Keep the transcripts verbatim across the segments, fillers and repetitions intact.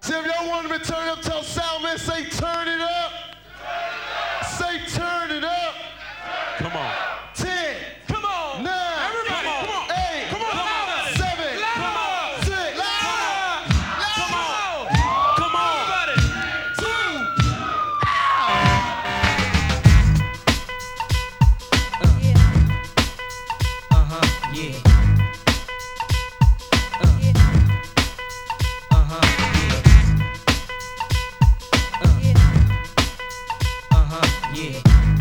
See, if y'all want me to turn up, tell Salman, say turn it up. Say turn it up. Come on. Ten. Come on. Nine. Everybody, come on. Eight. Come on. Louder. Seven. Louder. Six. Louder. Come on. Come on. Everybody. Two. Uh-huh, yeah. Uh-huh, yeah. Uh-huh, yeah.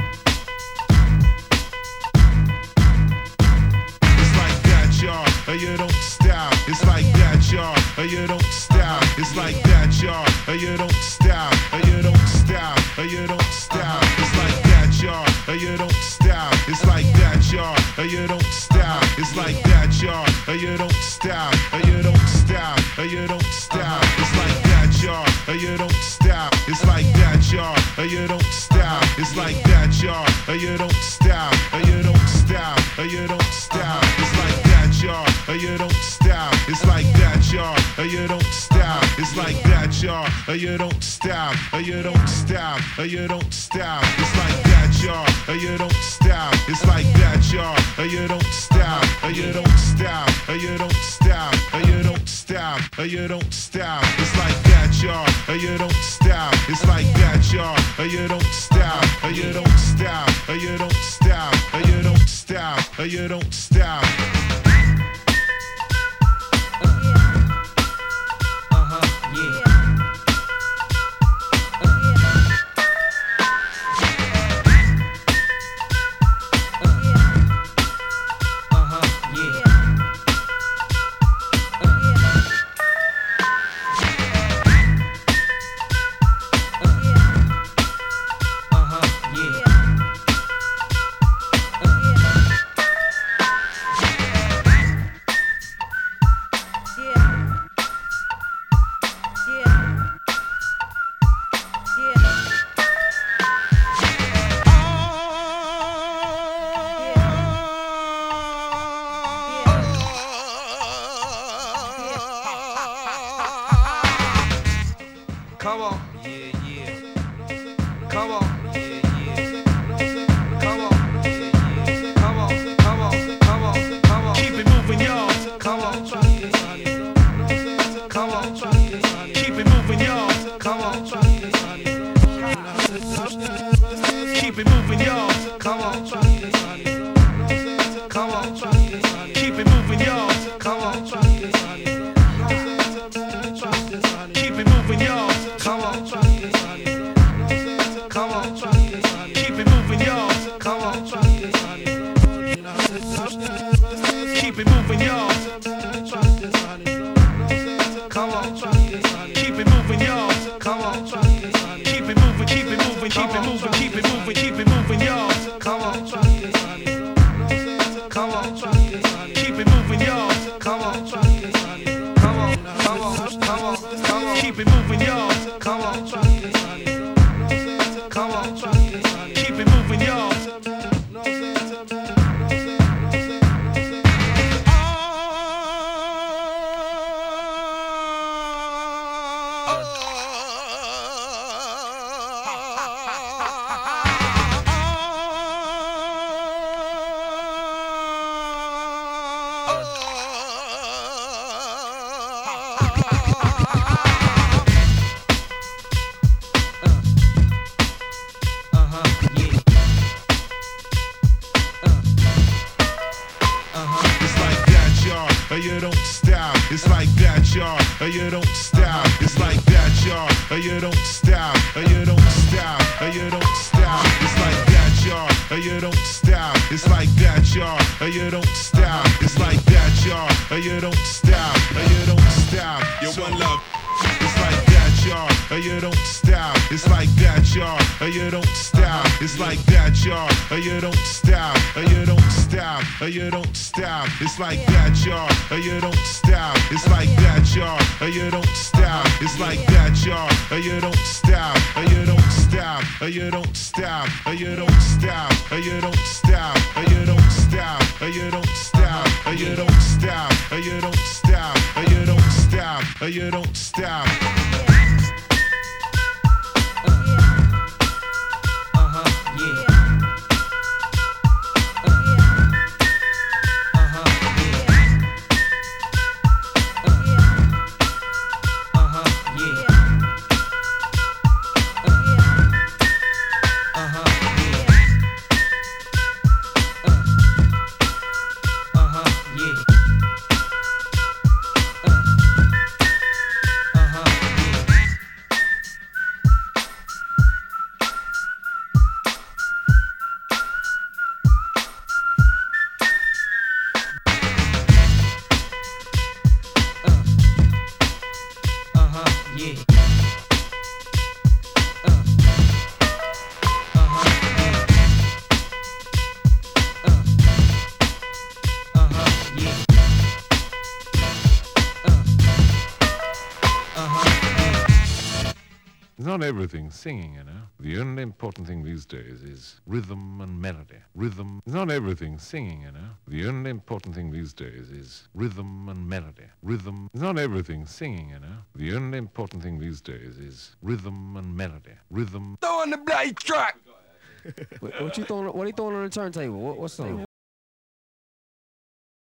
It's like that, y'all, or you don't stop. It's like that, y'all, or you don't stop. It's like that, y'all, or you don't stop. Or you don't stop. Or you don't stop. It's like that, y'all, or you don't stop. It's like that, y'all, or you don't stop. It's like that, y'all, or you don't stop. Or you don't stop. Or you don't stop. It's like that, y'all, or you don't stop. It's like that, y'all, or you don't stop. It's like that, y'all, or you don't stop. Or you don't stop. Or you don't stop. It's like that, y'all, or you don't stop. It's like that, y'all, or you don't stop. It's like that, y'all, or you don't stop. Or you don't stop. Or you don't stop. It's like that, y'all, or you don't stop. It's like that, y'all, or you don't stop. Or you don't stop. Or you don't stop. Or you don't stop. Or you don't stop. It's like that, y'all, or you don't stop. It's like that, y'all, or you don't stop. Or you don't stop. Or you don't stop. Or you don't stop. Or you don't stop. Uh-huh, yeah. Uh-huh, yeah. Uh-huh, yeah. Come on. Yeah, yeah. Come on. Yeah, yeah. Come on. Yeah, yeah. Come on. Come on. Come on. Come on. Keep it moving, y'all. Come on. Come on. Keep it moving, y'all. Come on. Keep it moving, y'all. Come on. Come on. Keep it moving, y'all. Come on. Keep it moving, y'all. Come on. Come on. Keep it moving, y'all. Come on. Keep it moving, y'all. Come on. Keep it moving, y'all. Come on. Keep it moving, keep it moving, keep it moving, keep it moving, keep it moving, y'all. Come on. Come on. Keep it moving, y'all. Come on. Come on. Come on. Come on. Come on. Keep it moving, y'all. Come on. Come on. Keep it moving, y'all. Uh-huh, yeah. Uh-huh. It's like that, y'all, or you don't stop. It's like that, y'all, or you don't stop. It's like that, y'all, or you don't stop. Or you don't stop. Or you don't stop. It's like that, y'all, or you don't stop. It's like that, y'all, or you don't stop. It's like that, y'all, or you don't stop. Or you don't stop. Yo, one love. It's like that, y'all, or you don't stop. It's like that, y'all, or you don't stop. It's like that, y'all, or you don't stop. Or you don't stop. Or you don't stop. It's like that, y'all, or you don't stop. It's like that, y'all, or you don't stop. It's like that, y'all, or you don't stop. Or you don't stop. Or you don't stop. Or you don't stop. Or you don't stop. Or you don't stop. Or you don't stop. Or you don't stop. Or you don't stop. Or you don't stop. Or you don't stop. yeah. Uh. Uh-huh, yeah. Uh. Uh-huh, yeah. Uh. Uh-huh, yeah. It's not everything singing, you know. The only important thing these days is rhythm and melody. Rhythm. It's not everything singing, you know. The only important thing these days is rhythm and melody. Rhythm. It's not everything singing, you know. The only important thing these days is rhythm and melody. Rhythm. Throw on the bloody track. What, what you throwing? What are you throwing on the turntable? What, what song?